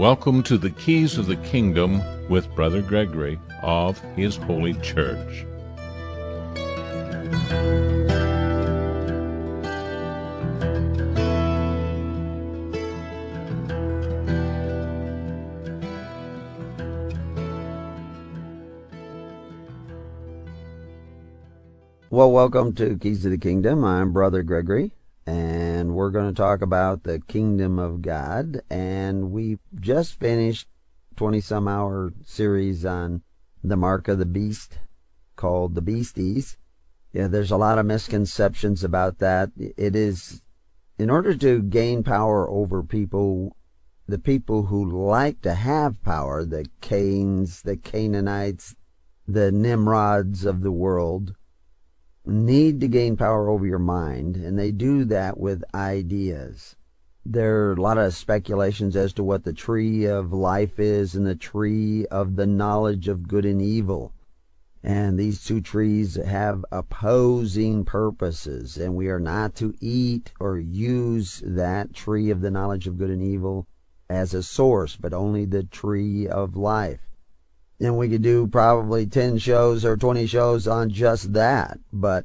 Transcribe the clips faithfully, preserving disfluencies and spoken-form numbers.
Welcome to the Keys of the Kingdom with Brother Gregory of His Holy Church. Well, welcome to Keys of the Kingdom. I'm Brother Gregory, and we're going to talk about the Kingdom of God. And we just finished a twenty-some hour series on the mark of the beast called the Beasties. Yeah, there's a lot of misconceptions about that. It is, in order to gain power over people, the people who like to have power, the Cains, the Canaanites, the Nimrods of the world, need to gain power over your mind, and they do that with ideas. There are a lot of speculations as to what the tree of life is and the tree of the knowledge of good and evil. And these two trees have opposing purposes, and we are not to eat or use that tree of the knowledge of good and evil as a source, but only the tree of life. And we could do probably ten shows or twenty shows on just that. But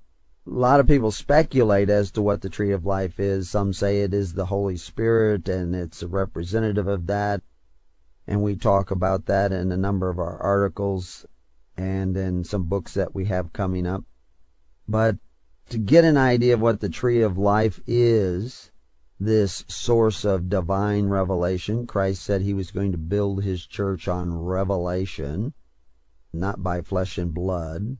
a lot of people speculate as to what the tree of life is. Some say it is the Holy Spirit, and it's a representative of that. And we talk about that in a number of our articles and in some books that we have coming up. But to get an idea of what the tree of life is, this source of divine revelation, Christ said he was going to build his church on revelation, not by flesh and blood.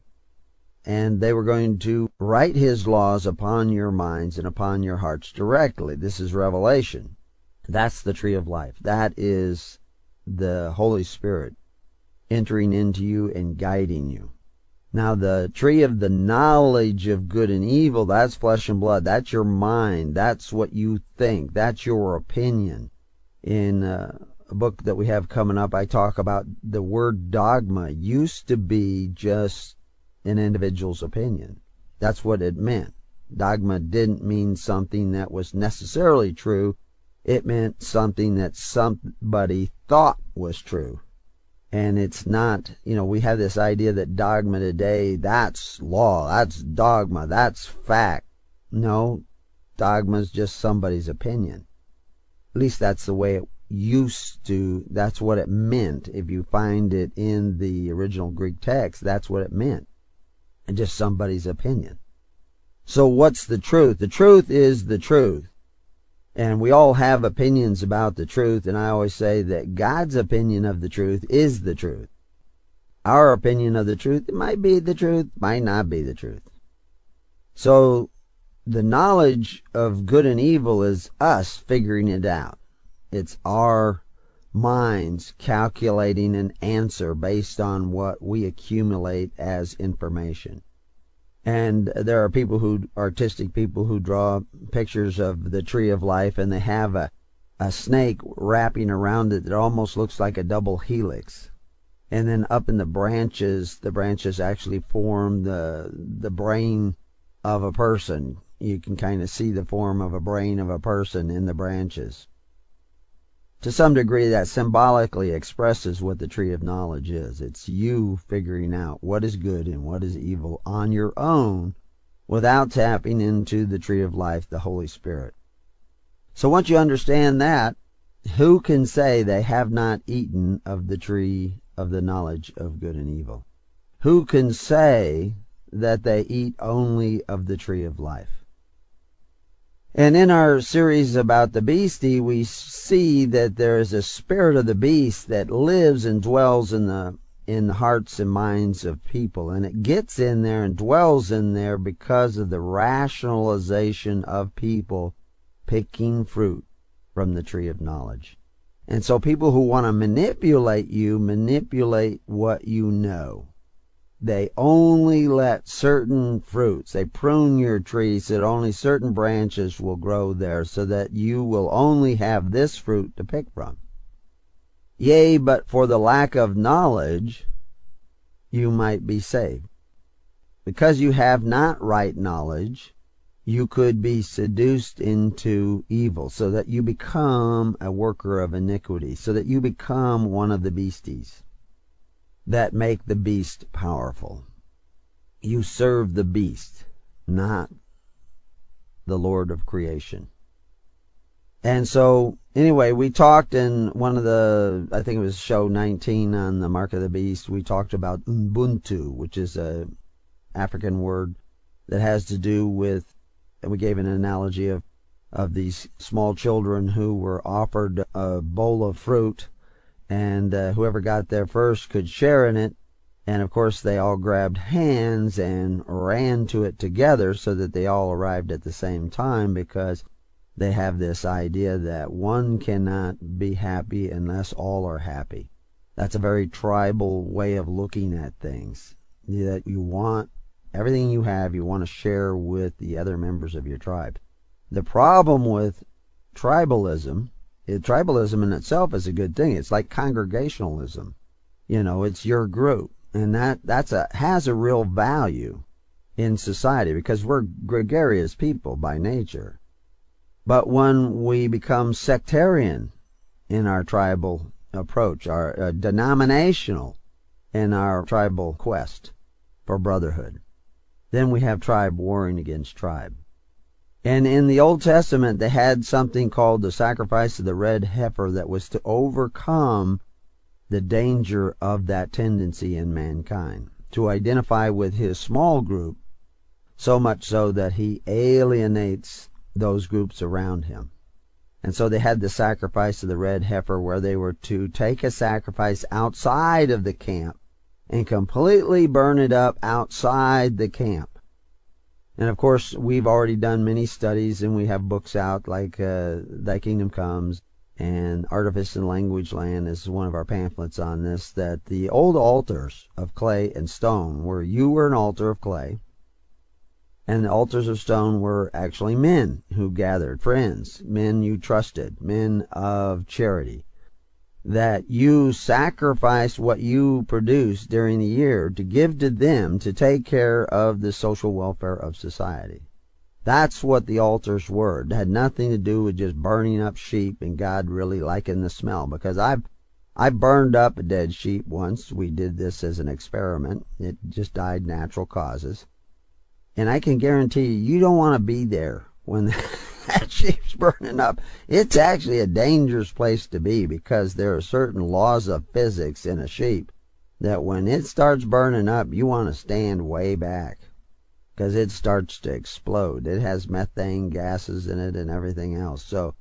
And they were going to write his laws upon your minds and upon your hearts directly. This is revelation. That's the tree of life. That is the Holy Spirit entering into you and guiding you. Now, the tree of the knowledge of good and evil, that's flesh and blood. That's your mind. That's what you think. That's your opinion. In uh, a book that we have coming up, I talk about the word dogma used to be just an individual's opinion. That's what it meant. Dogma didn't mean something that was necessarily true. It meant something that somebody thought was true. And it's not, you know, we have this idea that dogma today, that's law, that's dogma, that's fact. No, dogma is just somebody's opinion. At least that's the way it used to, that's what it meant. If you find it in the original Greek text, that's what it meant. And just somebody's opinion. So what's the truth? The truth is the truth. And we all have opinions about the truth, and I always say that God's opinion of the truth is the truth. Our opinion of the truth, it might be the truth, might not be the truth. So the knowledge of good and evil is us figuring it out. It's our minds calculating an answer based on what we accumulate as information. And there are people who, artistic people who draw pictures of the tree of life, and they have a, a snake wrapping around it that almost looks like a double helix. And then up in the branches, the branches actually form the, the brain of a person. You can kind of see the form of a brain of a person in the branches. To some degree, that symbolically expresses what the tree of knowledge is. It's you figuring out what is good and what is evil on your own without tapping into the tree of life, the Holy Spirit. So once you understand that, who can say they have not eaten of the tree of the knowledge of good and evil? Who can say that they eat only of the tree of life? And in our series about the beastie, we see that there is a spirit of the beast that lives and dwells in the in the hearts and minds of people. And it gets in there and dwells in there because of the rationalization of people picking fruit from the tree of knowledge. And so people who want to manipulate you, manipulate what you know. They only let certain fruits, they prune your tree so that only certain branches will grow there, so that you will only have this fruit to pick from. Yea, but for the lack of knowledge, you might be saved. Because you have not right knowledge, you could be seduced into evil, so that you become a worker of iniquity, so that you become one of the beasties that make the beast powerful. You serve the beast, not the Lord of creation. And so, anyway, we talked in one of the, I think it was show nineteen on the Mark of the Beast, we talked about Ubuntu, which is a African word that has to do with, and we gave an analogy of, of these small children who were offered a bowl of fruit, and uh, whoever got there first could share in it. And of course they all grabbed hands and ran to it together so that they all arrived at the same time, because they have this idea that one cannot be happy unless all are happy. That's a very tribal way of looking at things, that you want everything you have, you want to share with the other members of your tribe. The problem with tribalism, it, tribalism in itself is a good thing. It's like congregationalism. You know, it's your group. And that that's a has a real value in society, because we're gregarious people by nature. But when we become sectarian in our tribal approach, our uh, denominational in our tribal quest for brotherhood, then we have tribe warring against tribe. And in the Old Testament, they had something called the sacrifice of the red heifer that was to overcome the danger of that tendency in mankind, to identify with his small group, so much so that he alienates those groups around him. And so they had the sacrifice of the red heifer, where they were to take a sacrifice outside of the camp and completely burn it up outside the camp. And of course, we've already done many studies, and we have books out like uh, Thy Kingdom Comes, and Artifice in Language Land is one of our pamphlets on this, that the old altars of clay and stone, where you were an altar of clay, and the altars of stone were actually men who gathered, friends, men you trusted, men of charity, that you sacrificed what you produced during the year to give to them to take care of the social welfare of society. That's what the altars were. It had nothing to do with just burning up sheep and God really liking the smell, because I've I burned up a dead sheep once. We did this as an experiment. It just died natural causes. And I can guarantee you, you don't want to be there when that sheep's burning up. It's actually a dangerous place to be, because there are certain laws of physics in a sheep that when it starts burning up, you want to stand way back, because it starts to explode. It has methane gases in it and everything else. So,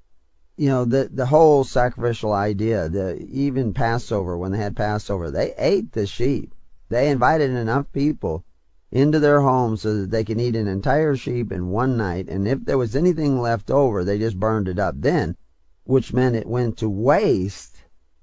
you know, the the whole sacrificial idea, the even Passover, when they had Passover, they ate the sheep. They invited enough people into their homes so that they can eat an entire sheep in one night, and if there was anything left over, they just burned it up then, which meant it went to waste.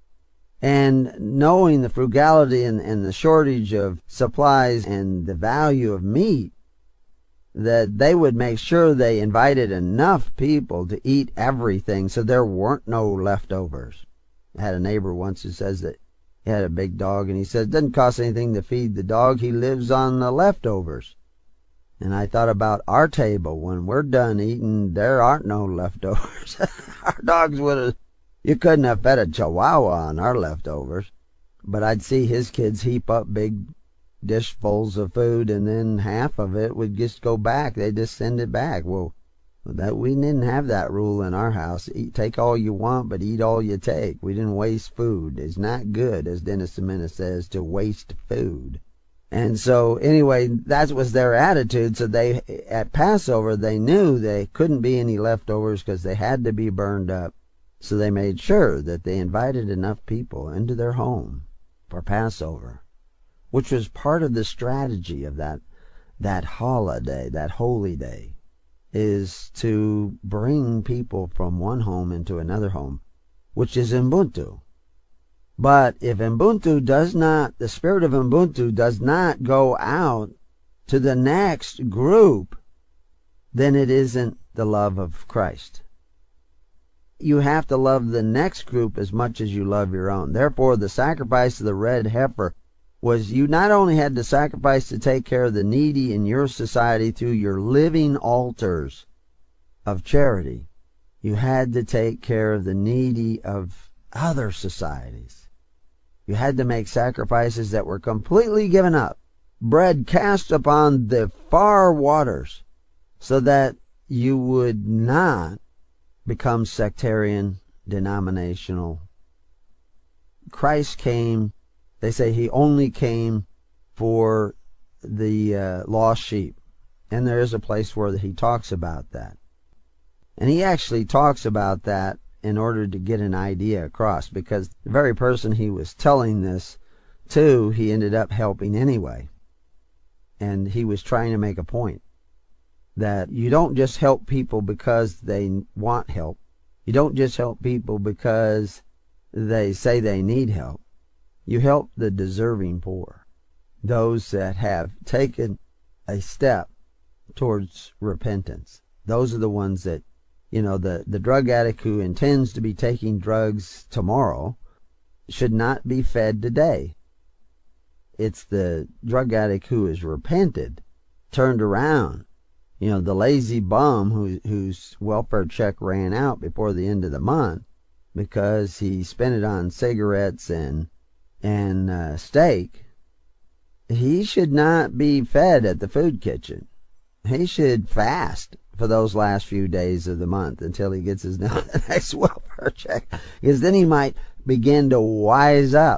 And knowing the frugality and, and the shortage of supplies and the value of meat, that they would make sure they invited enough people to eat everything so there weren't no leftovers. I had a neighbor once who says that he had a big dog, and he said it doesn't cost anything to feed the dog. He lives on the leftovers. And I thought about our table. When we're done eating, there aren't no leftovers. Our dogs would have, you couldn't have fed a chihuahua on our leftovers. But I'd see his kids heap up big dishfuls of food, and then half of it would just go back. They'd just send it back. Well, that we didn't have that rule in our house. Eat, take all you want, but eat all you take. We didn't waste food. It's not good, as Dennis Semina says, to waste food. And so, anyway, that was their attitude. So they, at Passover, they knew they couldn't be any leftovers because they had to be burned up. So they made sure that they invited enough people into their home for Passover, which was part of the strategy of that, that holiday, that holy day, is to bring people from one home into another home, which is Ubuntu. But if Ubuntu does not, the spirit of Ubuntu does not go out to the next group, then it isn't the love of Christ. You have to love the next group as much as you love your own. Therefore, the sacrifice of the red heifer was you not only had to sacrifice to take care of the needy in your society through your living altars of charity, you had to take care of the needy of other societies. You had to make sacrifices that were completely given up, bread cast upon the far waters, so that you would not become sectarian, denominational. Christ came, they say he only came for the uh, lost sheep. And there is a place where he talks about that. And he actually talks about that in order to get an idea across, because the very person he was telling this to, he ended up helping anyway. And he was trying to make a point that you don't just help people because they want help. You don't just help people because they say they need help. You help the deserving poor, those that have taken a step towards repentance. Those are the ones that, you know, the, the drug addict who intends to be taking drugs tomorrow should not be fed today. It's the drug addict who has repented, turned around. You know, the lazy bum who, whose welfare check ran out before the end of the month because he spent it on cigarettes and and uh, steak. He should not be fed at the food kitchen. He should fast for those last few days of the month until he gets his next welfare check, because then he might begin to wise up.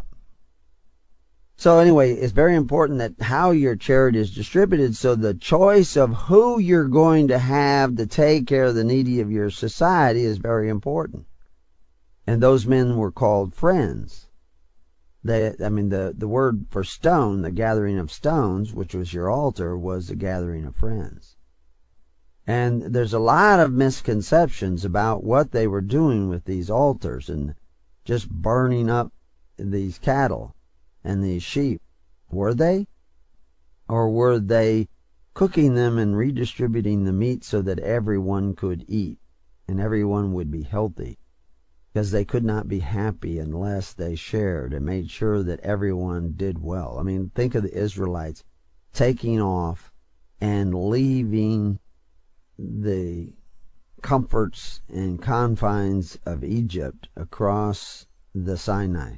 So anyway, it's very important that how your charity is distributed, so the choice of who you're going to have to take care of the needy of your society is very important. And those men were called friends. They, I mean, the, the word for stone, the gathering of stones, which was your altar, was the gathering of friends. And there's a lot of misconceptions about what they were doing with these altars and just burning up these cattle and these sheep. Were they? Or were they cooking them and redistributing the meat so that everyone could eat and everyone would be healthy? Because they could not be happy unless they shared and made sure that everyone did well. I mean, think of the Israelites taking off and leaving the comforts and confines of Egypt across the Sinai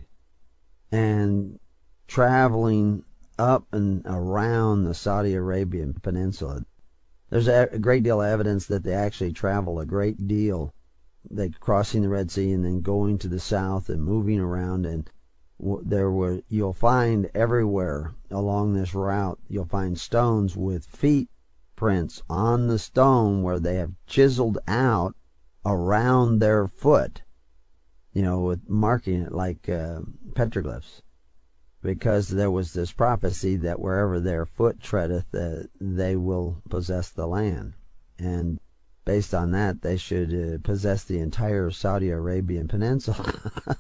and traveling up and around the Saudi Arabian Peninsula. There's a great deal of evidence that they actually travel a great deal. They crossing the Red Sea and then going to the south and moving around, and there were you'll find everywhere along this route, you'll find stones with feet prints on the stone where they have chiseled out around their foot, you know, with marking it like uh, petroglyphs, because there was this prophecy that wherever their foot treadeth, uh, they will possess the land. And based on that, they should uh, possess the entire Saudi Arabian Peninsula.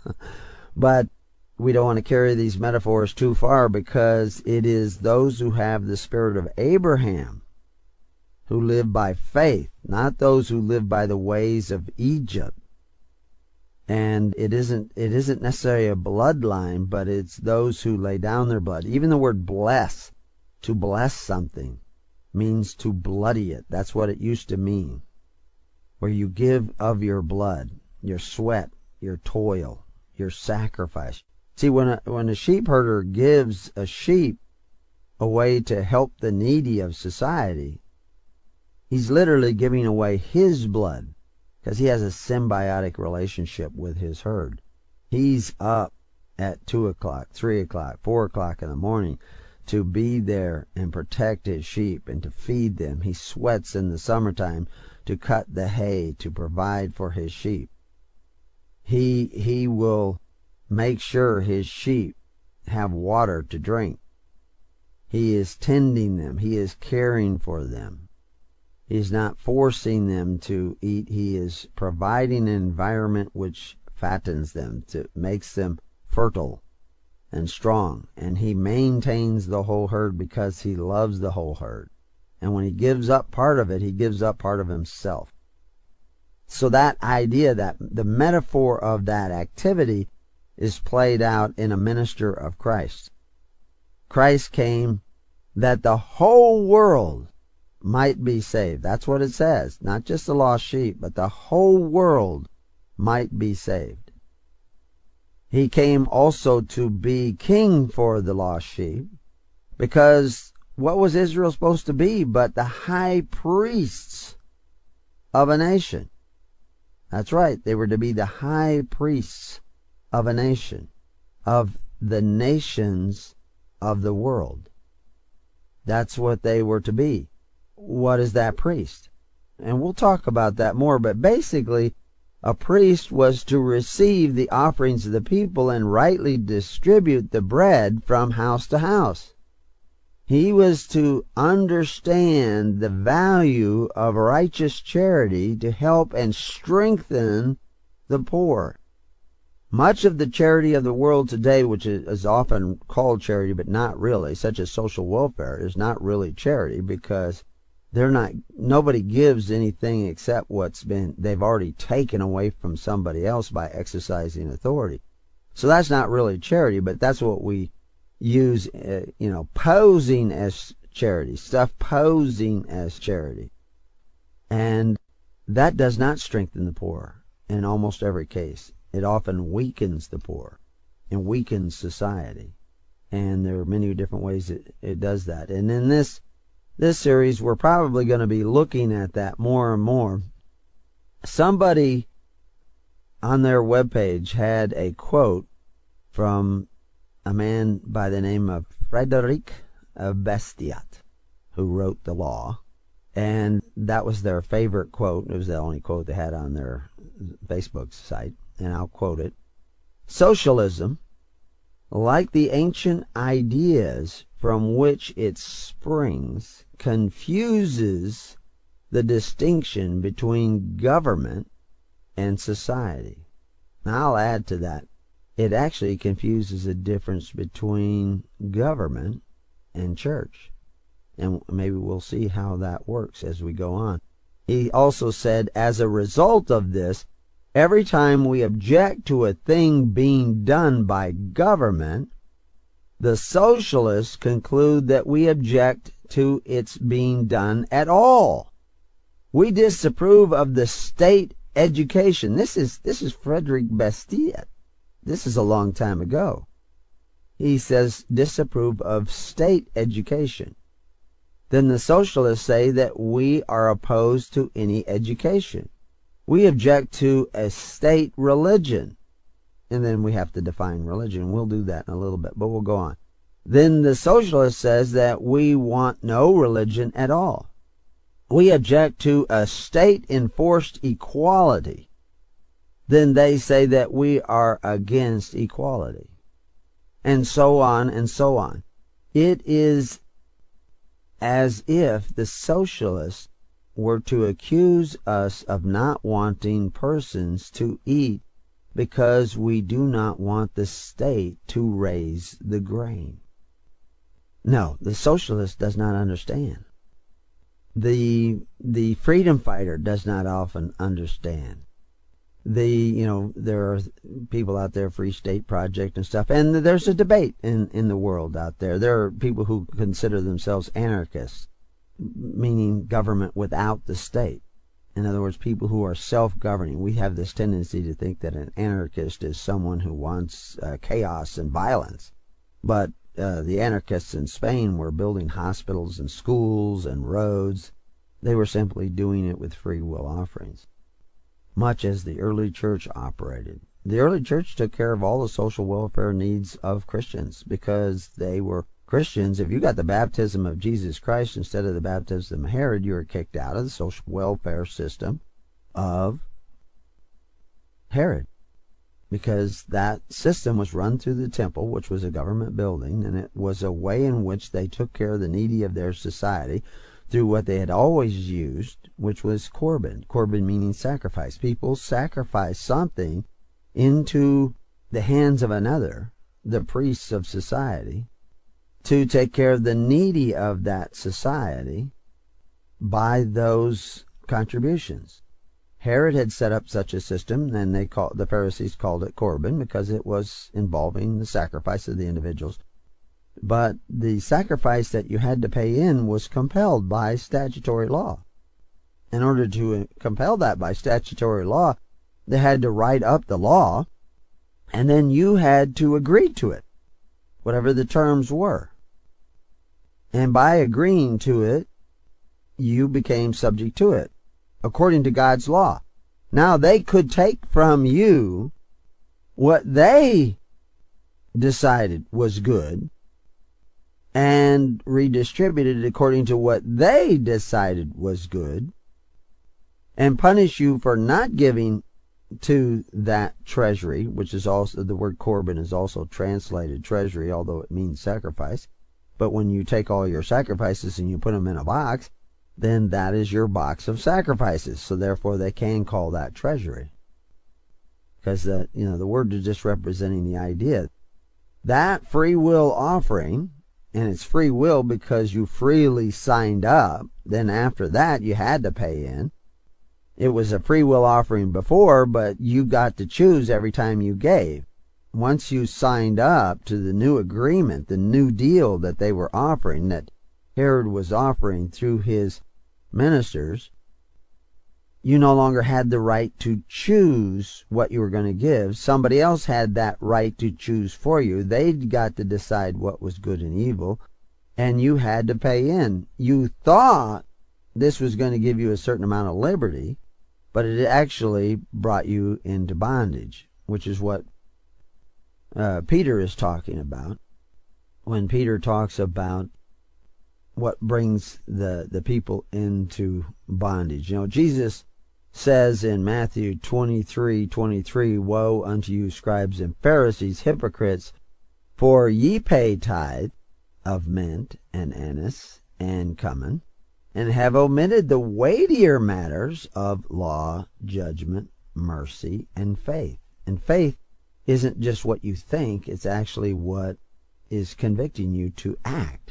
But we don't want to carry these metaphors too far, because it is those who have the spirit of Abraham who live by faith, not those who live by the ways of Egypt. And it isn't it isn't necessarily a bloodline, but it's those who lay down their blood. Even the word bless, to bless something, means to bloody it. That's what it used to mean. Where you give of your blood, your sweat, your toil, your sacrifice. See, when a, when a sheep herder gives a sheep away to help the needy of society, he's literally giving away his blood, because he has a symbiotic relationship with his herd. He's up at two o'clock, three o'clock, four o'clock in the morning to be there and protect his sheep and to feed them. He sweats in the summertime to cut the hay, to provide for his sheep. He, he will make sure his sheep have water to drink. He is tending them. He is caring for them. He is not forcing them to eat. He is providing an environment which fattens them, to, makes them fertile and strong. And he maintains the whole herd because he loves the whole herd. And when he gives up part of it, he gives up part of himself. So that idea, that the metaphor of that activity is played out in a minister of Christ. Christ came that the whole world might be saved. That's what it says. Not just the lost sheep, but the whole world might be saved. He came also to be king for the lost sheep, because what was Israel supposed to be but the high priests of a nation? That's right. They were to be the high priests of a nation, of the nations of the world. That's what they were to be. What is that priest? And we'll talk about that more, but basically, a priest was to receive the offerings of the people and rightly distribute the bread from house to house. He was to understand the value of righteous charity to help and strengthen the poor. Much of the charity of the world today, which is often called charity but not really, such as social welfare, is not really charity, because they're not nobody gives anything except what's been they've already taken away from somebody else by exercising authority. So that's not really charity, but that's what we use, uh, you know, posing as charity, stuff posing as charity. And that does not strengthen the poor in almost every case. It often weakens the poor and weakens society. And there are many different ways it, it does that. And in this this series, we're probably going to be looking at that more and more. Somebody on their webpage had a quote from a man by the name of Frederick Bastiat, who wrote the law. And that was their favorite quote. It was the only quote they had on their Facebook site. And I'll quote it. Socialism, like the ancient ideas from which it springs, confuses the distinction between government and society. Now, I'll add to that. It actually confuses the difference between government and church. And maybe we'll see how that works as we go on. He also said, as a result of this, every time we object to a thing being done by government, the socialists conclude that we object to its being done at all. We disapprove of the state education. This is this is Frederick Bastiat. This is a long time ago. He says disapprove of state education. Then the socialists say that we are opposed to any education. We object to a state religion. And then we have to define religion. We'll do that in a little bit, but we'll go on. Then the socialist says that we want no religion at all. We object to a state-enforced equality. Then they say that we are against equality. And so on and so on. It is as if the socialists were to accuse us of not wanting persons to eat because we do not want the state to raise the grain. No, the socialist does not understand. The the freedom fighter does not often understand. The you know there are people out there, Free State Project and stuff, and there's a debate in in the world out there. There are people who consider themselves anarchists, meaning government without the state. In other words, people who are self-governing. We have this tendency to think that an anarchist is someone who wants uh, chaos and violence. But uh, the anarchists in Spain were building hospitals and schools and roads. They were simply doing it with free will offerings, much as the early church operated. The early church took care of all the social welfare needs of Christians because they were Christians. If you got the baptism of Jesus Christ instead of the baptism of Herod, you were kicked out of the social welfare system of Herod, because that system was run through the temple, which was a government building, and it was a way in which they took care of the needy of their society through what they had always used, which was Corban. Corban meaning sacrifice. People sacrifice something into the hands of another, the priests of society, to take care of the needy of that society by those contributions. Herod had set up such a system, and they call, the Pharisees called it Corban because it was involving the sacrifice of the individuals. but the sacrifice that you had to pay in was compelled by statutory law. In order to compel that by statutory law, they had to write up the law, and then you had to agree to it, whatever the terms were. And by agreeing to it, you became subject to it, according to God's law. Now they could take from you what they decided was good and redistribute it according to what they decided was good, and punish you for not giving to that treasury, which is also, the word Corban is also translated treasury, although it means sacrifice. But when you take all your sacrifices and you put them in a box, then that is your box of sacrifices. So therefore they can call that treasury. Because the, you know, the word is just representing the idea. That free will offering, and it's free will because you freely signed up, then after that you had to pay in. It was a free will offering before, but you got to choose every time you gave. Once you signed up to the new agreement, the new deal that they were offering, that Herod was offering through his ministers, you no longer had the right to choose what you were going to give. Somebody else had that right to choose for you. They got to decide what was good and evil, and you had to pay in. You thought this was going to give you a certain amount of liberty, but it actually brought you into bondage, which is what uh, Peter is talking about when Peter talks about what brings the, the people into bondage. You know, Jesus says in Matthew twenty-three twenty-three, "Woe unto you, scribes and Pharisees, hypocrites, for ye pay tithe of mint and anise and cumin, and have omitted the weightier matters of law, judgment, mercy, and faith." And faith isn't just what you think, it's actually what is convicting you to act.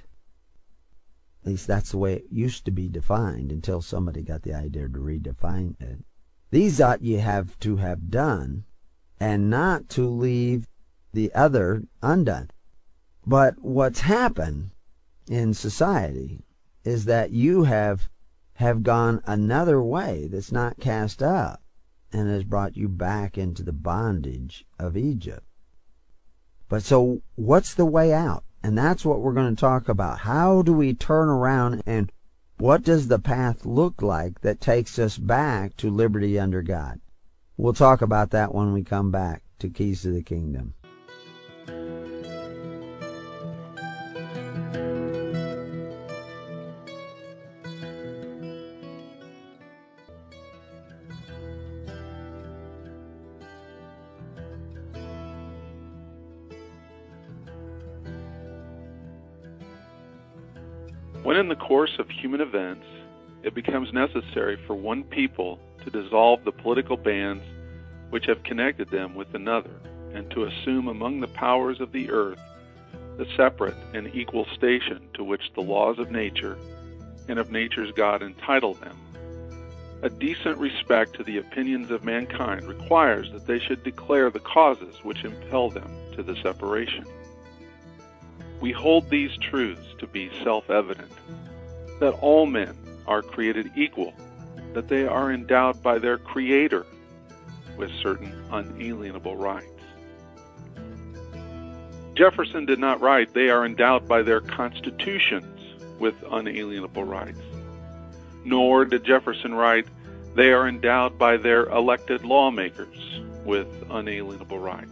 At least that's the way it used to be defined until somebody got the idea to redefine it. These ought ye have to have done, and not to leave the other undone. But what's happened in society is that you have have gone another way that's not cast up, and has brought you back into the bondage of Egypt. But so what's the way out? And that's what we're going to talk about. How do we turn around, and what does the path look like that takes us back to liberty under God? We'll talk about that when we come back to Keys to the Kingdom. When in the course of human events it becomes necessary for one people to dissolve the political bands which have connected them with another, and to assume among the powers of the earth the separate and equal station to which the laws of nature and of nature's God entitle them, a decent respect to the opinions of mankind requires that they should declare the causes which impel them to the separation. We hold these truths to be self-evident, that all men are created equal, that they are endowed by their Creator with certain unalienable rights. Jefferson did not write, "They are endowed by their constitutions with unalienable rights." Nor did Jefferson write, "They are endowed by their elected lawmakers with unalienable rights."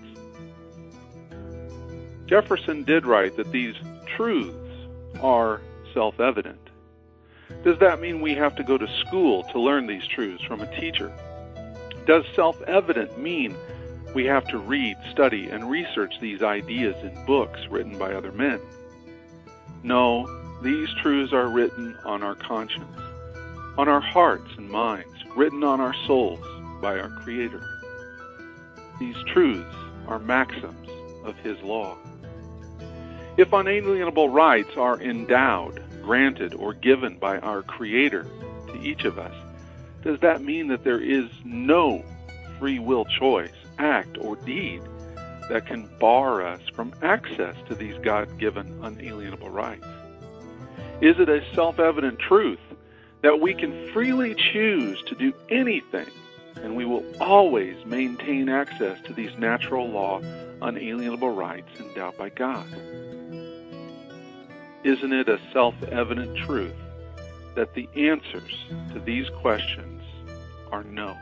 Jefferson did write that these truths are self-evident. Does that mean we have to go to school to learn these truths from a teacher? Does self-evident mean we have to read, study, and research these ideas in books written by other men? No, these truths are written on our conscience, on our hearts and minds, written on our souls by our Creator. These truths are maxims of His law. If unalienable rights are endowed, granted, or given by our Creator to each of us, does that mean that there is no free will choice, act, or deed that can bar us from access to these God-given unalienable rights? Is it a self-evident truth that we can freely choose to do anything and we will always maintain access to these natural law unalienable rights endowed by God? Isn't it a self-evident truth that the answers to these questions are no?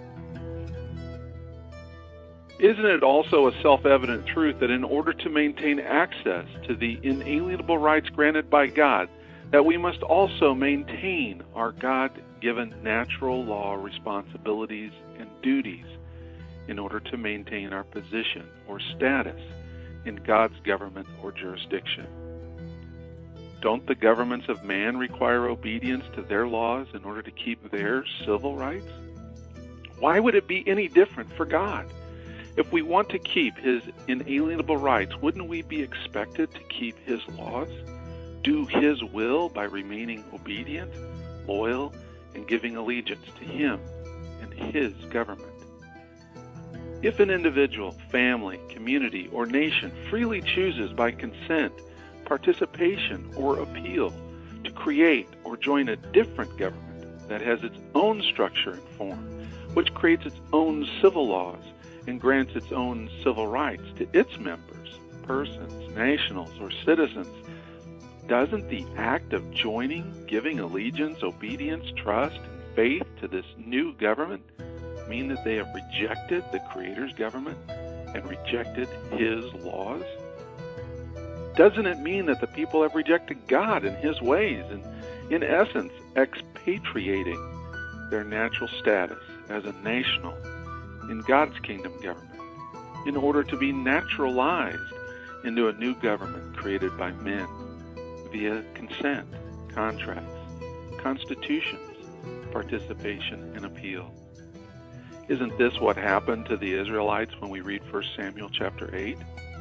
Isn't it also a self-evident truth that in order to maintain access to the inalienable rights granted by God, that we must also maintain our God-given natural law responsibilities and duties in order to maintain our position or status in God's government or jurisdiction? Don't the governments of man require obedience to their laws in order to keep their civil rights? Why would it be any different for God? If we want to keep His inalienable rights, wouldn't we be expected to keep His laws, do His will by remaining obedient, loyal, and giving allegiance to Him and His government? If an individual, family, community, or nation freely chooses by consent, participation, or appeal to create or join a different government that has its own structure and form, which creates its own civil laws and grants its own civil rights to its members, persons, nationals, or citizens, doesn't the act of joining, giving allegiance, obedience, trust, and faith to this new government mean that they have rejected the Creator's government and rejected His laws? Doesn't it mean that the people have rejected God and His ways and, in essence, expatriating their natural status as a national in God's kingdom government in order to be naturalized into a new government created by men via consent, contracts, constitutions, participation, and appeal? Isn't this what happened to the Israelites when we read First Samuel chapter eight?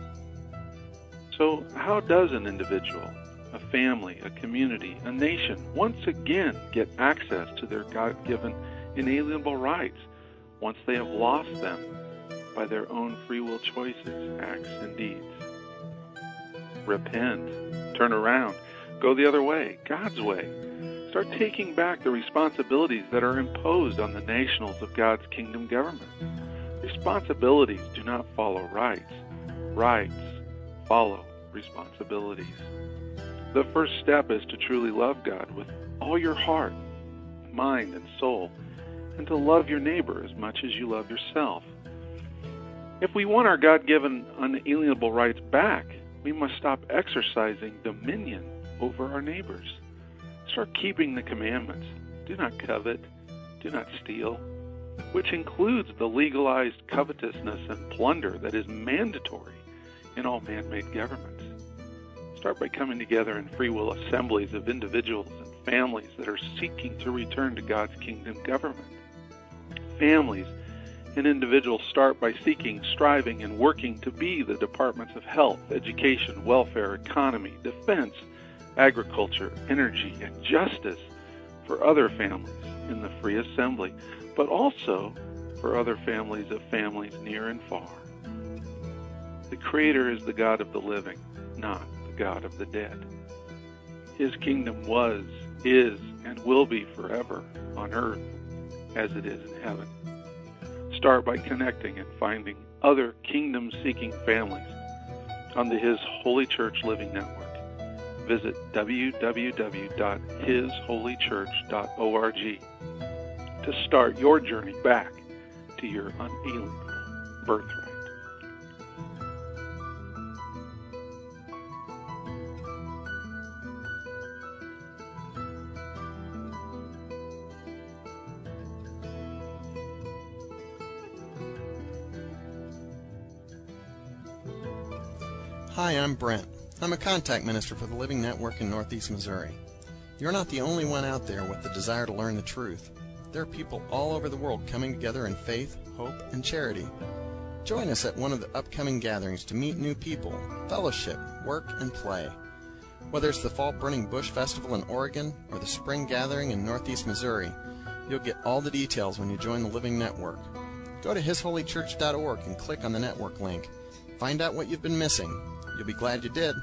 So how does an individual, a family, a community, a nation once again get access to their God-given inalienable rights once they have lost them by their own free will choices, acts, and deeds? Repent, turn around, go the other way, God's way. Start taking back the responsibilities that are imposed on the nationals of God's kingdom government. Responsibilities do not follow rights. Rights follow responsibilities. The first step is to truly love God with all your heart, mind, and soul, and to love your neighbor as much as you love yourself. If we want our God-given unalienable rights back, we must stop exercising dominion over our neighbors. Start keeping the commandments. Do not covet. Do not steal, which includes the legalized covetousness and plunder that is mandatory in all man-made governments. Start by coming together in free will assemblies of individuals and families that are seeking to return to God's kingdom government. Families and individuals start by seeking, striving, and working to be the departments of health, education, welfare, economy, defense, agriculture, energy, and justice for other families in the free assembly, but also for other families of families near and far. The Creator is the God of the living, not the God of the dead. His kingdom was, is, and will be forever on earth as it is in heaven. Start by connecting and finding other kingdom-seeking families on the His Holy Church Living Network. Visit w w w dot his holy church dot org to start your journey back to your unalienable birthright. Hi, I'm Brent. I'm a contact minister for the Living Network in Northeast Missouri. You're not the only one out there with the desire to learn the truth. There are people all over the world coming together in faith, hope, and charity. Join us at one of the upcoming gatherings to meet new people, fellowship, work, and play. Whether it's the Fall Burning Bush Festival in Oregon or the Spring Gathering in Northeast Missouri, you'll get all the details when you join the Living Network. Go to his holy church dot org and click on the network link. Find out what you've been missing. You'll be glad you did.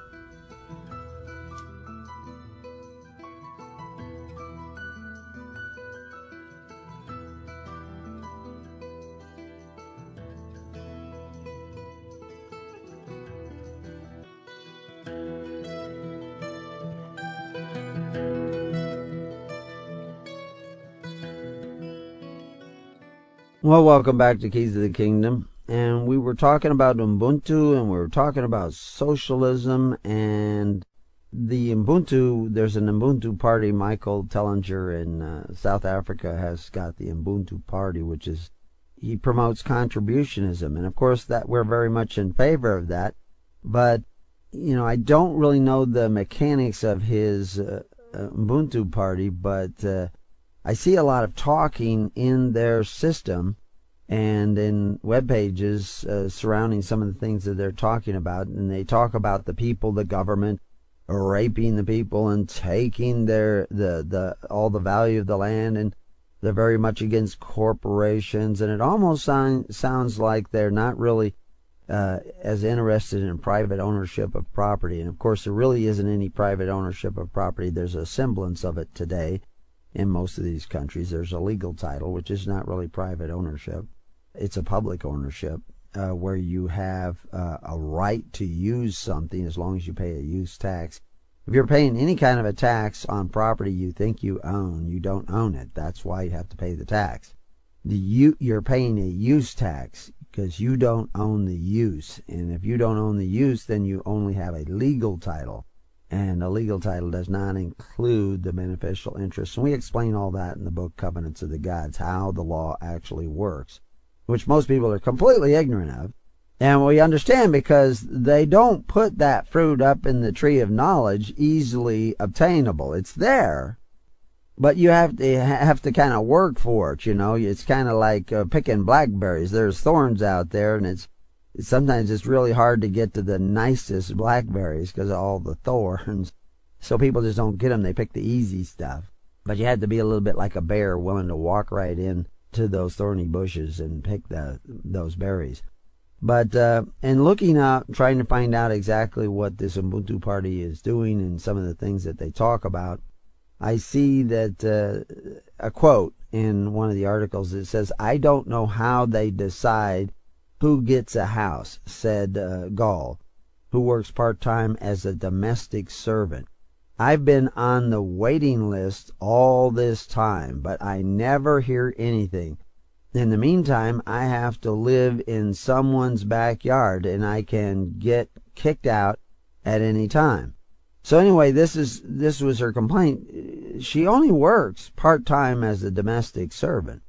Well, welcome back to Keys of the Kingdom. And we were talking about Ubuntu, and we were talking about socialism, and the Ubuntu, there's an Ubuntu party. Michael Tellinger in uh, South Africa has got the Ubuntu party, which is, he promotes contributionism. And of course, that we're very much in favor of that. But, you know, I don't really know the mechanics of his uh, Ubuntu party, but uh, I see a lot of talking in their system and in web pages uh, surrounding some of the things that they're talking about. And they talk about the people, the government, raping the people and taking their the, the all the value of the land, and they're very much against corporations. And it almost sound, sounds like they're not really uh, as interested in private ownership of property. And of course, there really isn't any private ownership of property. There's a semblance of it today. In most of these countries, there's a legal title, which is not really private ownership. It's a public ownership uh, where you have uh, a right to use something as long as you pay a use tax. If you're paying any kind of a tax on property you think you own, you don't own it. That's why you have to pay the tax. The you, you're paying a use tax because you don't own the use. And if you don't own the use, then you only have a legal title. And a legal title does not include the beneficial interest. And we explain all that in the book Covenants of the Gods, how the law actually works, which most people are completely ignorant of. And we understand because they don't put that fruit up in the tree of knowledge easily obtainable. It's there, but you have to have to kind of work for it, you know. It's kind of like uh, picking blackberries. There's thorns out there, and it's sometimes it's really hard to get to the nicest blackberries because of all the thorns. So people just don't get them. They pick the easy stuff. But you had to be a little bit like a bear, willing to walk right in to those thorny bushes and pick the, those berries. But uh, in looking up, trying to find out exactly what this Ubuntu party is doing and some of the things that they talk about, I see that uh, a quote in one of the articles that says, "I don't know how they decide who gets a house," said uh, Gall, who works part-time as a domestic servant. "I've been on the waiting list all this time, but I never hear anything. In the meantime, I have to live in someone's backyard, and I can get kicked out at any time." So anyway, this is this was her complaint. She only works part-time as a domestic servant.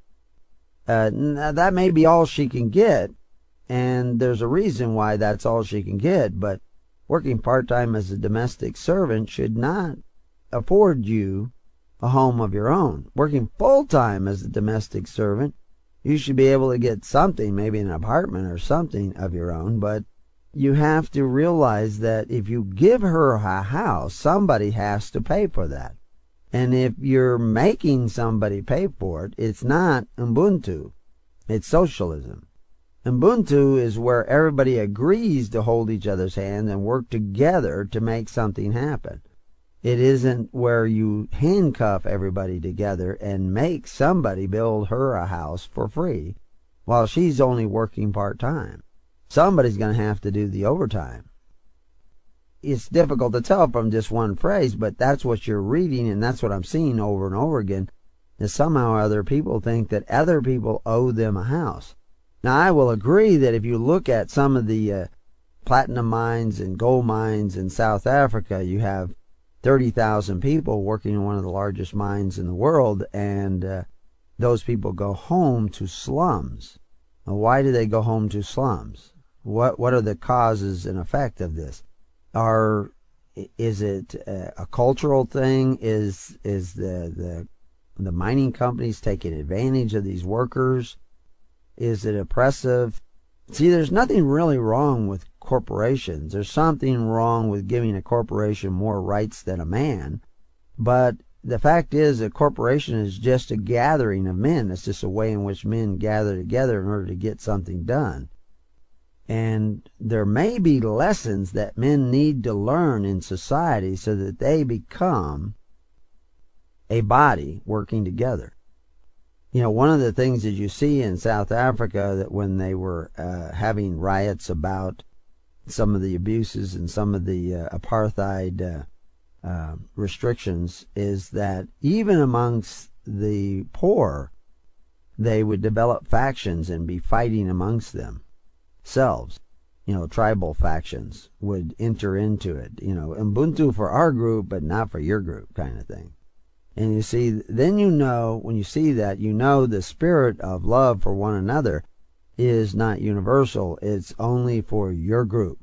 Uh, that may be all she can get, and there's a reason why that's all she can get, but working part-time as a domestic servant should not afford you a home of your own. Working full-time as a domestic servant, you should be able to get something, maybe an apartment or something of your own, but you have to realize that if you give her a house, somebody has to pay for that. And if you're making somebody pay for it, it's not Ubuntu. It's socialism. Ubuntu is where everybody agrees to hold each other's hand and work together to make something happen. It isn't where you handcuff everybody together and make somebody build her a house for free while she's only working part-time. Somebody's going to have to do the overtime. It's difficult to tell from just one phrase, but that's what you're reading, and that's what I'm seeing over and over again, is somehow other people think that other people owe them a house. Now, I will agree that if you look at some of the uh, platinum mines and gold mines in South Africa, you have thirty thousand people working in one of the largest mines in the world, and uh, those people go home to slums. Now, why do they go home to slums? What what are the causes and effect of this? Are is it a, a cultural thing? Is is the the the mining companies taking advantage of these workers? Is it oppressive? See, there's nothing really wrong with corporations. There's something wrong with giving a corporation more rights than a man. But the fact is, a corporation is just a gathering of men. It's just a way in which men gather together in order to get something done. And there may be lessons that men need to learn in society so that they become a body working together. You know, one of the things that you see in South Africa, that when they were uh, having riots about some of the abuses and some of the uh, apartheid uh, uh, restrictions, is that even amongst the poor, they would develop factions and be fighting amongst themselves. You know, tribal factions would enter into it. You know, Ubuntu for our group, but not for your group, kind of thing. And you see, then you know, when you see that, you know the spirit of love for one another is not universal. It's only for your group.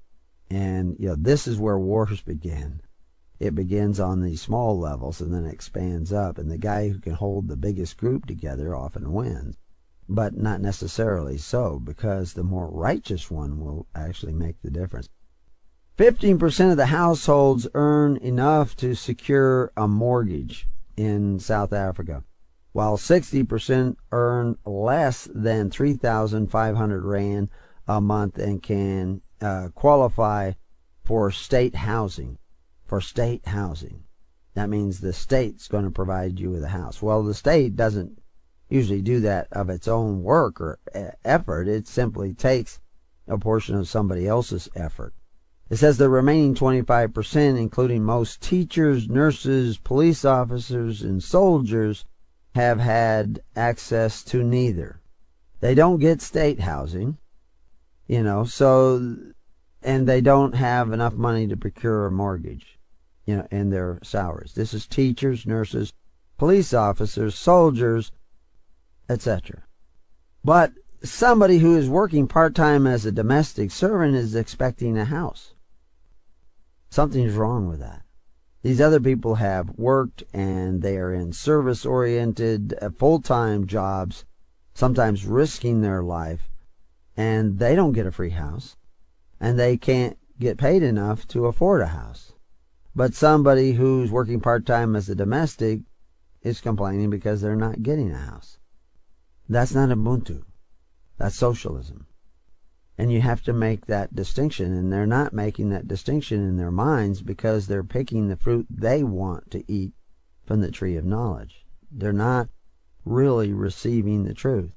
And, you know, this is where wars begin. It begins on these small levels and then expands up. And the guy who can hold the biggest group together often wins. But not necessarily so, because the more righteous one will actually make the difference. fifteen percent of the households earn enough to secure a mortgage in South Africa, while sixty percent earn less than three thousand five hundred rand a month and can uh, qualify for state housing. For state housing. That means the state's going to provide you with a house. Well, the state doesn't usually do that of its own work or effort. It simply takes a portion of somebody else's effort. It says the remaining twenty-five percent, including most teachers, nurses, police officers, and soldiers, have had access to neither. They don't get state housing, you know, so, and they don't have enough money to procure a mortgage, you know, in their salaries. This is teachers, nurses, police officers, soldiers, et cetera. But somebody who is working part-time as a domestic servant is expecting a house. Something's wrong with that. These other people have worked and they are in service-oriented, uh, full-time jobs, sometimes risking their life, and they don't get a free house, and they can't get paid enough to afford a house. But somebody who's working part-time as a domestic is complaining because they're not getting a house. That's not Ubuntu. That's socialism. And you have to make that distinction, and they're not making that distinction in their minds because they're picking the fruit they want to eat from the tree of knowledge. They're not really receiving the truth.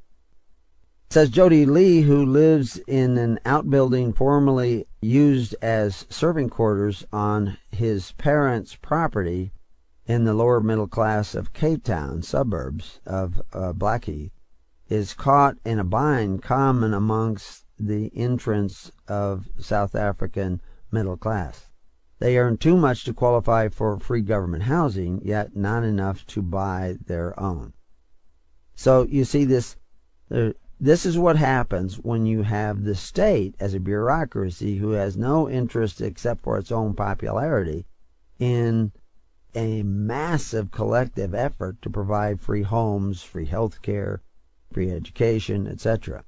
It says Jody Lee, who lives in an outbuilding formerly used as servant quarters on his parents' property in the lower middle class of Cape Town, suburbs of uh, Blackheath, is caught in a bind common amongst the entrants of South African middle class. They earn too much to qualify for free government housing, yet not enough to buy their own. So you see this, uh, this is what happens when you have the state as a bureaucracy who has no interest except for its own popularity in a massive collective effort to provide free homes, free health care, free education, et cetera.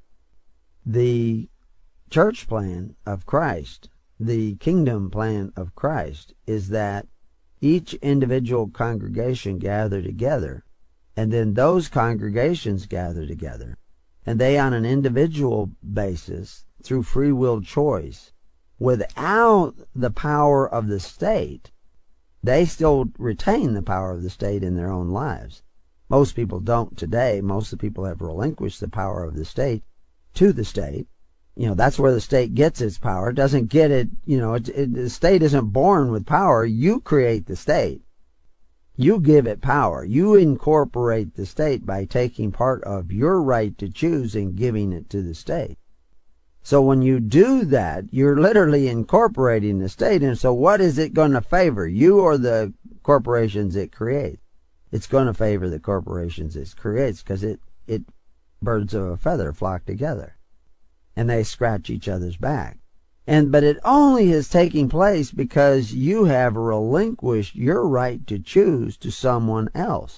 The church plan of Christ, the kingdom plan of Christ, is that each individual congregation gather together, and then those congregations gather together, and they on an individual basis, through free will choice, without the power of the state, they still retain the power of the state in their own lives. Most people don't today. Most of the people have relinquished the power of the state to the state. You know, that's where the state gets its power. It doesn't get it, you know, it, it, the state isn't born with power. You create the state. You give it power. You incorporate the state by taking part of your right to choose and giving it to the state. So when you do that, you're literally incorporating the state. And so what is it going to favor, you or the corporations it creates? It's going to favor the corporations it creates because it, it birds of a feather flock together. And they scratch each other's back. And but it only is taking place because you have relinquished your right to choose to someone else.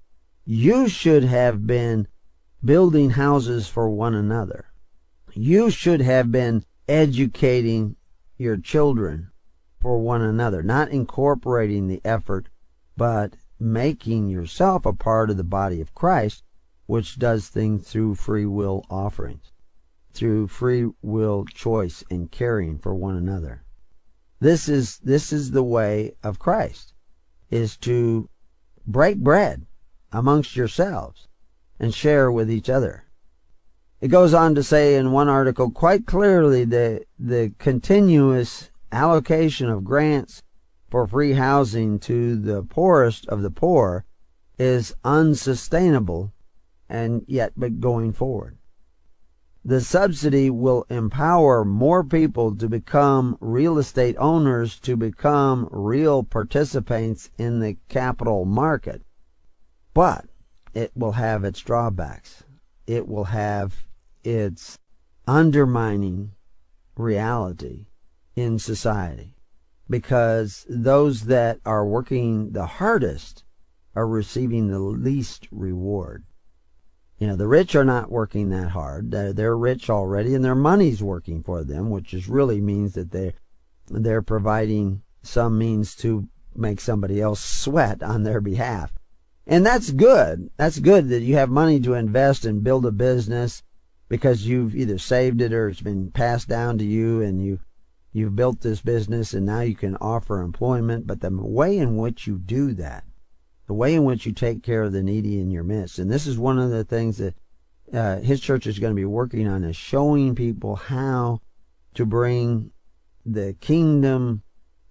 You should have been building houses for one another. You should have been educating your children for one another, not incorporating the effort, but making yourself a part of the body of Christ, which does things through free will offerings. It through free will choice and caring for one another. This is this is the way of Christ, is to break bread amongst yourselves and share with each other. It goes on to say in one article quite clearly that the continuous allocation of grants for free housing to the poorest of the poor is unsustainable, and yet but going forward. The subsidy will empower more people to become real estate owners, to become real participants in the capital market. But it will have its drawbacks. It will have its undermining reality in society, because those that are working the hardest are receiving the least reward. You know, the rich are not working that hard. They're, they're rich already, and their money's working for them, which is really means that they they're providing some means to make somebody else sweat on their behalf. And that's good. That's good that you have money to invest and build a business because you've either saved it or it's been passed down to you, and you you've built this business and now you can offer employment. But the way in which you do that, the way in which you take care of the needy in your midst, and this is one of the things that uh, his church is going to be working on, is showing people how to bring the kingdom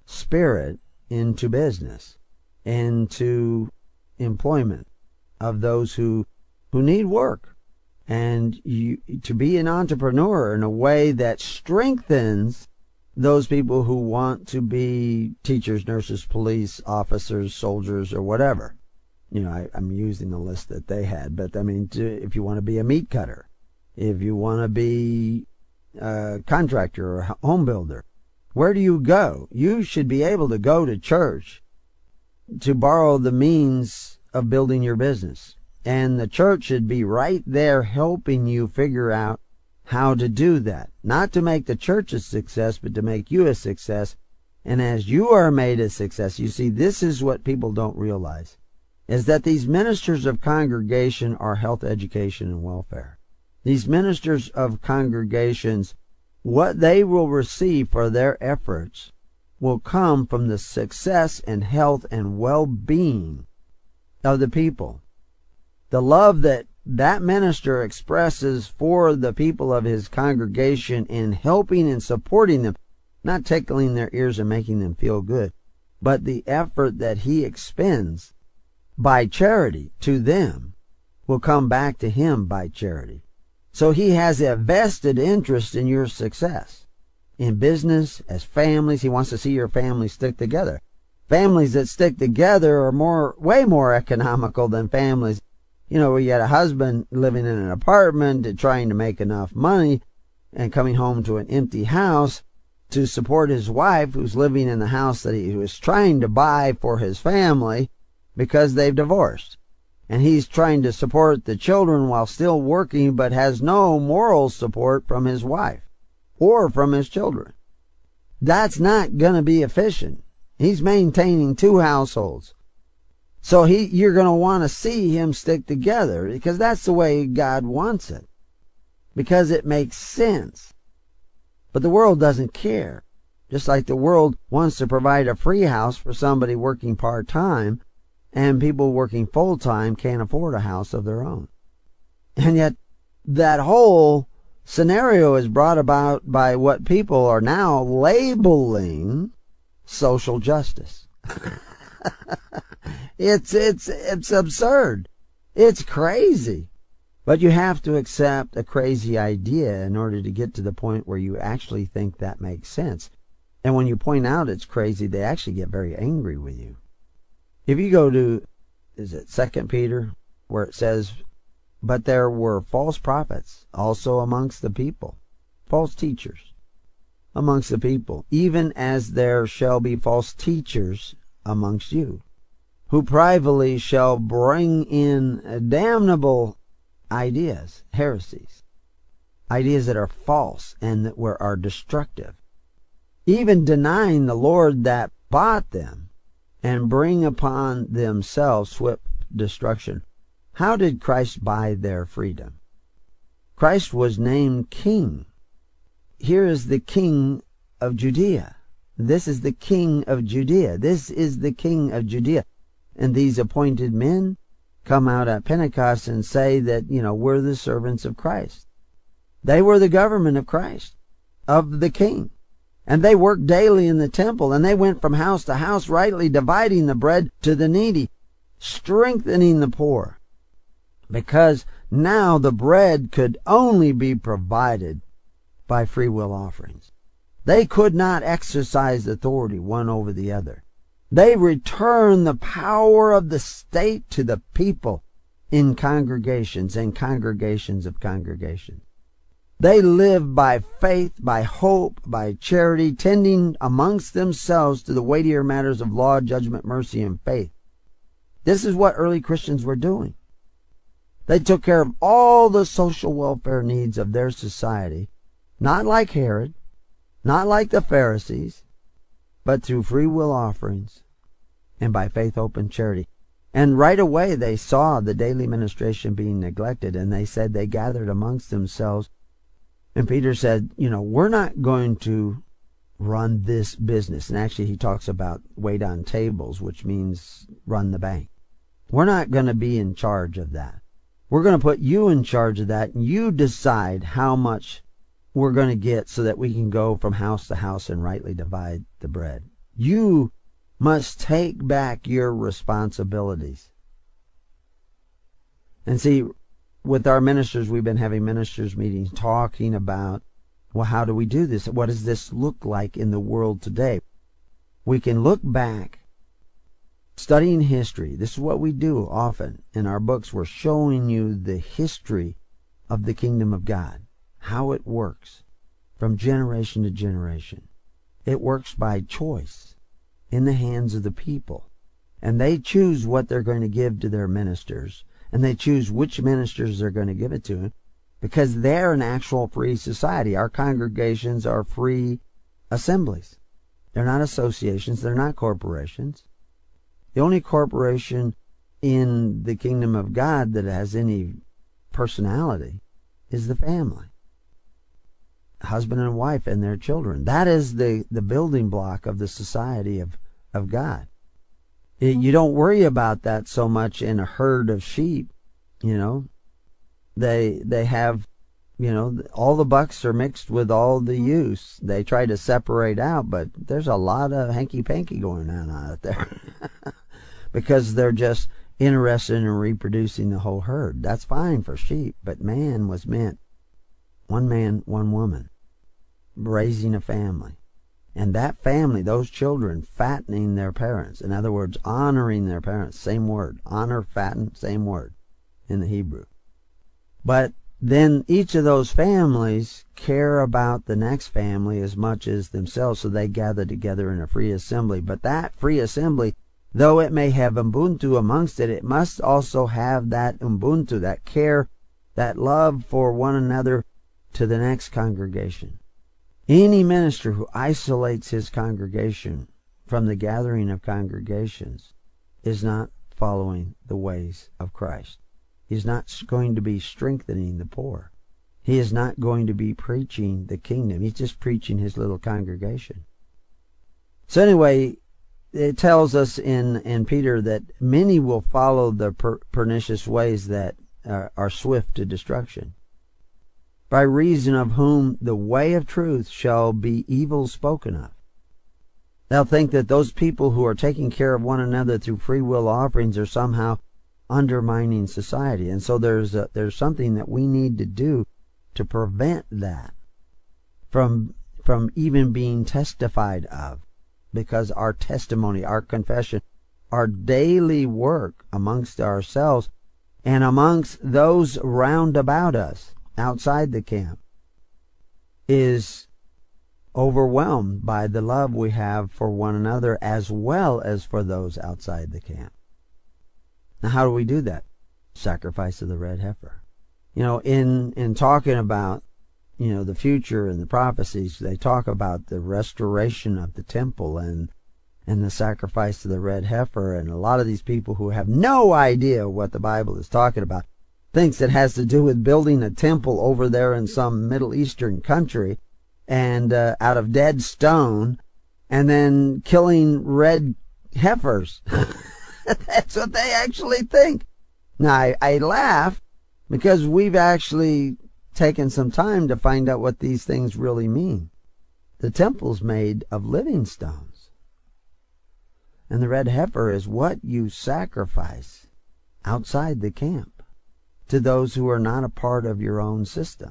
spirit into business and to employment of those who who need work, and you to be an entrepreneur in a way that strengthens those people who want to be teachers, nurses, police officers, soldiers, or whatever. You know, I, I'm using the list that they had, but I mean, to, if you want to be a meat cutter, if you want to be a contractor or a home builder, where do you go? You should be able to go to church to borrow the means of building your business. And the church should be right there helping you figure out how to do that. Not to make the church a success, but to make you a success. And as you are made a success, you see, this is what people don't realize, is that these ministers of congregation are health, education, and welfare. These ministers of congregations, what they will receive for their efforts will come from the success and health and well-being of the people. The love that that minister expresses for the people of his congregation in helping and supporting them, not tickling their ears and making them feel good, but the effort that he expends by charity to them will come back to him by charity. So he has a vested interest in your success. In business, as families, he wants to see your family stick together. Families that stick together are more, way more economical than families, you know, where you had a husband living in an apartment and trying to make enough money and coming home to an empty house to support his wife, who's living in the house that he was trying to buy for his family because they've divorced. And he's trying to support the children while still working, but has no moral support from his wife or from his children. That's not going to be efficient. He's maintaining two households. So he, you're going to want to see him stick together, because that's the way God wants it, because it makes sense. But the world doesn't care. Just like the world wants to provide a free house for somebody working part-time, and people working full-time can't afford a house of their own. And yet that whole scenario is brought about by what people are now labeling social justice. It's, it's, it's absurd. It's crazy. But you have to accept a crazy idea in order to get to the point where you actually think that makes sense. And when you point out it's crazy, they actually get very angry with you. If you go to, is it Second Peter, where it says, but there were false prophets also amongst the people, false teachers amongst the people, even as there shall be false teachers amongst you, who privately shall bring in damnable ideas, heresies, ideas that are false and that were, are destructive, even denying the Lord that bought them, and bring upon themselves swift destruction. How did Christ buy their freedom? Christ was named king. Here is the king of Judea. This is the king of Judea. This is the king of Judea. And these appointed men come out at Pentecost and say that, you know, we're the servants of Christ. They were the government of Christ, of the king. And they worked daily in the temple, and they went from house to house, rightly dividing the bread to the needy, strengthening the poor. Because now the bread could only be provided by free will offerings. They could not exercise authority one over the other. They returned the power of the state to the people in congregations and congregations of congregations. They lived by faith, by hope, by charity, tending amongst themselves to the weightier matters of law, judgment, mercy, and faith. This is what early Christians were doing. They took care of all the social welfare needs of their society, not like Herod, not like the Pharisees, but through free will offerings and by faith, hope, and charity. And right away they saw the daily ministration being neglected, and they said they gathered amongst themselves. And Peter said, you know, we're not going to run this business. And actually he talks about wait on tables, which means run the bank. We're not going to be in charge of that. We're going to put you in charge of that, and you decide how much we're going to get so that we can go from house to house and rightly divide the bread. You must take back your responsibilities. And see, with our ministers, we've been having ministers meetings talking about, well, how do we do this? What does this look like in the world today? We can look back, studying history. This is what we do often in our books. We're showing you the history of the kingdom of God, how it works from generation to generation. It works by choice in the hands of the people. And they choose what they're going to give to their ministers. And they choose which ministers they're going to give it to, because they're an actual free society. Our congregations are free assemblies. They're not associations. They're not corporations. The only corporation in the kingdom of God that has any personality is the family. Husband and wife and their children. That is the, the building block of the society of, of God. You don't worry about that so much in a herd of sheep, you know. They they have, you know, all the bucks are mixed with all the ewes. They try to separate out, but there's a lot of hanky-panky going on out there. Because they're just interested in reproducing the whole herd. That's fine for sheep, but man was meant one man, one woman, raising a family. And that family, those children, fattening their parents. In other words, honoring their parents. Same word. Honor, fatten, same word in the Hebrew. But then each of those families care about the next family as much as themselves, so they gather together in a free assembly. But that free assembly, though it may have Ubuntu amongst it, it must also have that Ubuntu, that care, that love for one another to the next congregation. Any minister who isolates his congregation from the gathering of congregations is not following the ways of Christ. He's not going to be strengthening the poor. He is not going to be preaching the kingdom. He's just preaching his little congregation. So anyway, it tells us in, in Peter that many will follow the per- pernicious ways that are, are swift to destruction, by reason of whom the way of truth shall be evil spoken of. They'll think that those people who are taking care of one another through free will offerings are somehow undermining society. And so there's a, there's something that we need to do to prevent that from, from even being testified of. Because our testimony, our confession, our daily work amongst ourselves and amongst those round about us, outside the camp, is overwhelmed by the love we have for one another as well as for those outside the camp. Now, how do we do that? Sacrifice of the red heifer. You know, in, in talking about, you know, the future and the prophecies, they talk about the restoration of the temple and, and the sacrifice of the red heifer. And a lot of these people who have no idea what the Bible is talking about thinks it has to do with building a temple over there in some Middle Eastern country and uh, out of dead stone, and then killing red heifers. That's what they actually think. Now, I, I laugh because we've actually taken some time to find out what these things really mean. The temple's made of living stones. And the red heifer is what you sacrifice outside the camp to those who are not a part of your own system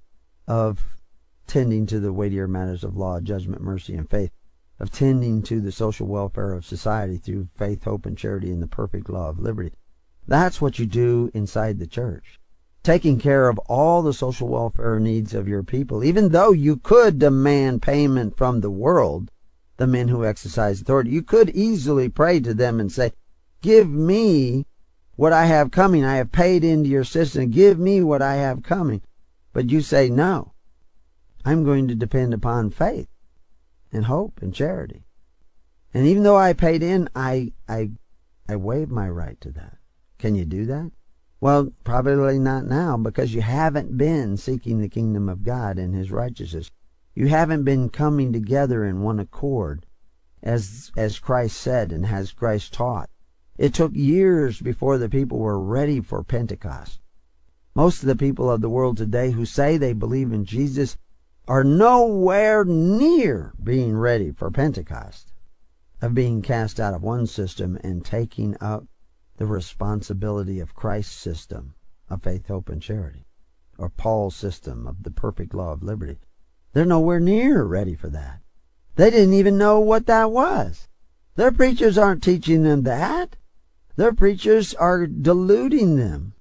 of tending to the weightier matters of law, judgment, mercy, and faith, of tending to the social welfare of society through faith, hope, and charity in the perfect law of liberty. That's what you do inside the church. Taking care of all the social welfare needs of your people, even though you could demand payment from the world, the men who exercise authority. You could easily pray to them and say, give me what I have coming. I have paid into your system. Give me what I have coming. But you say, no, I'm going to depend upon faith and hope and charity. And even though I paid in, I, I, I waive my right to that. Can you do that? Well, probably not now, because you haven't been seeking the kingdom of God and his righteousness. You haven't been coming together in one accord, as as Christ said and as Christ taught. It took years before the people were ready for Pentecost. Most of the people of the world today who say they believe in Jesus are nowhere near being ready for Pentecost, of being cast out of one system and taking up the responsibility of Christ's system of faith, hope, and charity, or Paul's system of the perfect law of liberty. They're nowhere near ready for that. They didn't even know what that was. Their preachers aren't teaching them that. Their preachers are deluding them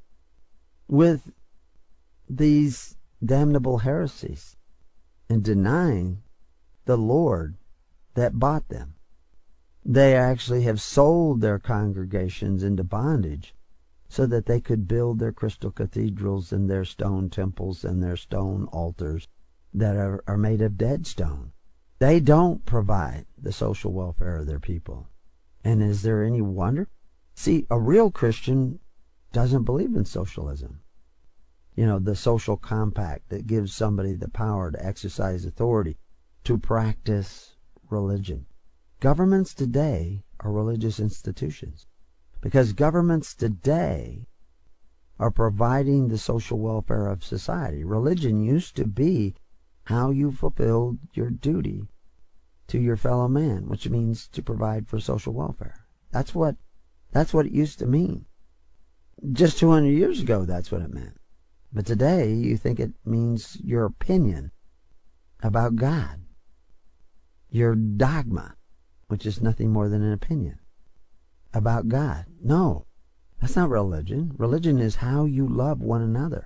with these damnable heresies and denying the Lord that bought them. They actually have sold their congregations into bondage so that they could build their crystal cathedrals and their stone temples and their stone altars that are, are made of dead stone. They don't provide the social welfare of their people. And is there any wonder? See, a real Christian doesn't believe in socialism. You know, the social compact that gives somebody the power to exercise authority, to practice religion. Governments today are religious institutions because governments today are providing the social welfare of society. Religion used to be how you fulfilled your duty to your fellow man, which means to provide for social welfare. That's what that's what it used to mean. Just two hundred years ago, that's what it meant. But today, you think it means your opinion about God, your dogma, which is nothing more than an opinion about God. No, that's not religion. Religion is how you love one another.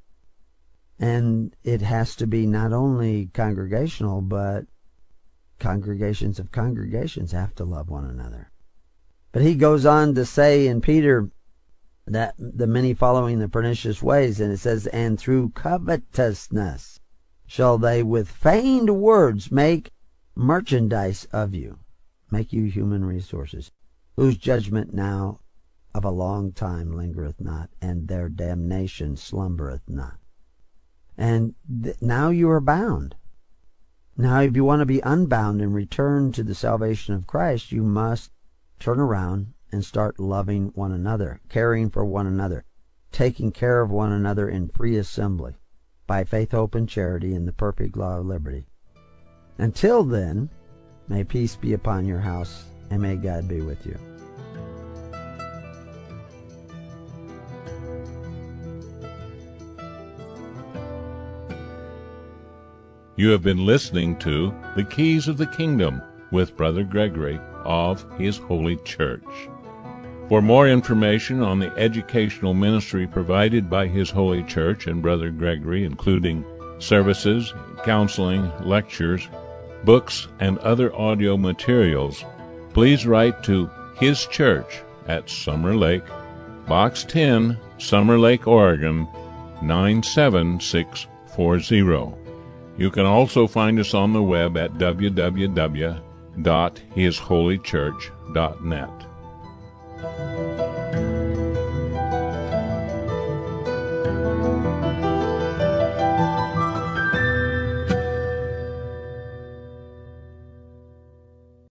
And it has to be not only congregational, but congregations of congregations have to love one another. But he goes on to say in Peter that the many following the pernicious ways, and it says, and through covetousness shall they with feigned words make merchandise of you. Make you human resources, whose judgment now of a long time lingereth not, and their damnation slumbereth not. And th- now you are bound. Now if you want to be unbound and return to the salvation of Christ, you must turn around and start loving one another, caring for one another, taking care of one another in free assembly, by faith, hope, and charity in the perfect law of liberty. Until then, may peace be upon your house, and may God be with you. You have been listening to The Keys of the Kingdom with Brother Gregory of His Holy Church. For more information on the educational ministry provided by His Holy Church and Brother Gregory, including services, counseling, lectures, books, and other audio materials, please write to His Church at Summer Lake, Box ten, Summer Lake, Oregon, nine seven six four zero. You can also find us on the web at w w w dot his holy church dot net.